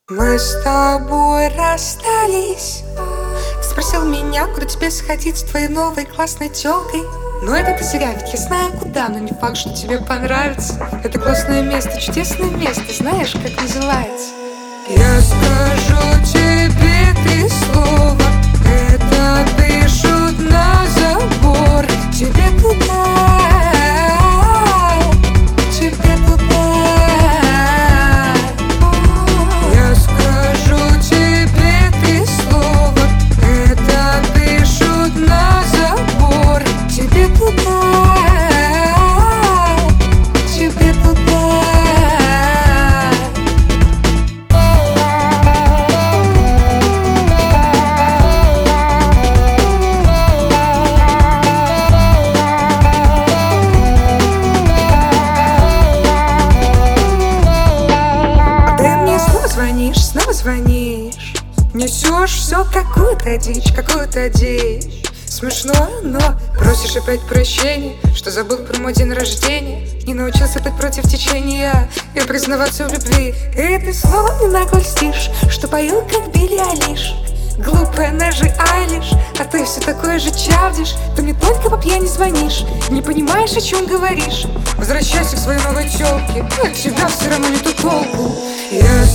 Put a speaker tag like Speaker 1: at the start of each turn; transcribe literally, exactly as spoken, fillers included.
Speaker 1: Мы с тобой расстались. Ты спросил меня, куда тебе сходить с твоей новой классной тёлкой. Но это ты зря, ведь я знаю куда, но не факт, что тебе понравится. Это классное место, чудесное место, знаешь, как называется? Я скажу тебе три слова, это пишут на забор. Тебе туда, тебе туда. Я скажу тебе три слова, это пишут на забор. Тебе туда, тебе туда. Звонишь, снова звонишь, несешь все какую-то дичь, какую-то дичь. Смешно, но просишь опять прощения, что забыл про мой день рождения. Не научился ты против течения и признаваться в любви. И ты снова мне нагольстишь, что пою как Билли Айлиш. Глупая Нэжи Айлиш, а ты все такой же чавдишь. Ты мне только по пьяни звонишь, не понимаешь, о чем говоришь. Возвращайся к своей новой тёлке, от тебя все равно нету толку. Я